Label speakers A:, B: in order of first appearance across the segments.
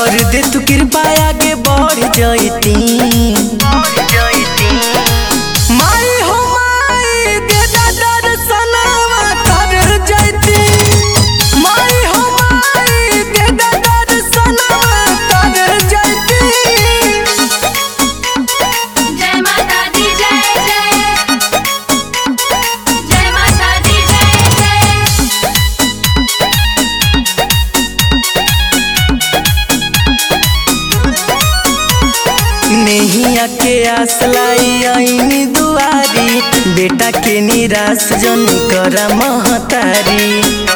A: कर दे तू कृपा आगे बढ़ जैती। माई हो माई दे दर्शनवा कर जैती। माई हो माई दे दर्शनवा कर जैती।
B: जय माता दी जय जय। जय माता दी जय जय।
A: नैया के आस लाई आईनी दुआरी, बेटा के निराश जन कर महतारी।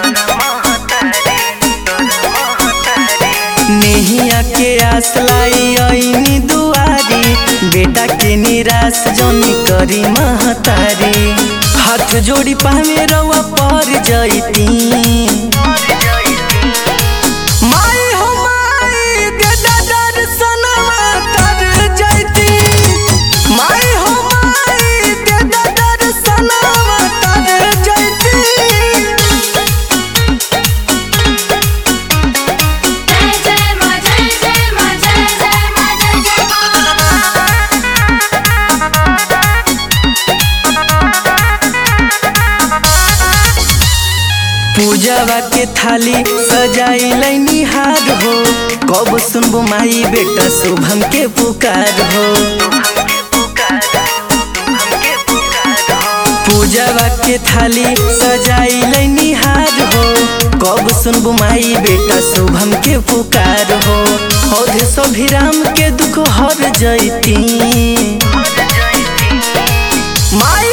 A: नैया के आस लाई आईनी दुआरी, बेटा के निराश जन करी महतारी। हाथ जोड़ी पावे रवा पर जैती। माई हो माई दे दर्शनवा कर जैती। माई हो माई दे दर्शनवा कर जैती।
B: जय जय मां जय जय मां जय जय मां जय जय
A: पूजावा के थाली सजाई लैनी हार हो, कब सुनबो माई बेटा शुभम के पुकार हो। पूजावा के थाली सजाई लैनी हार हो, कब सुनबो माई बेटा शुभम के पुकार हो। औधे सभिराम के दुख हर जैती। माई